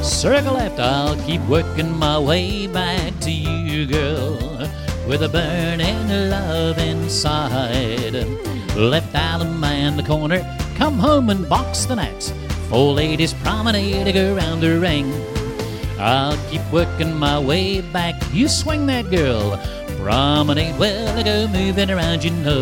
Circle left, I'll keep working my way back to you, girl, with a burning love inside. Left Allemande the corner, come home and box the nets. Four ladies promenade around the ring. I'll keep working my way back. You swing that girl, promenade well, go moving around, you know.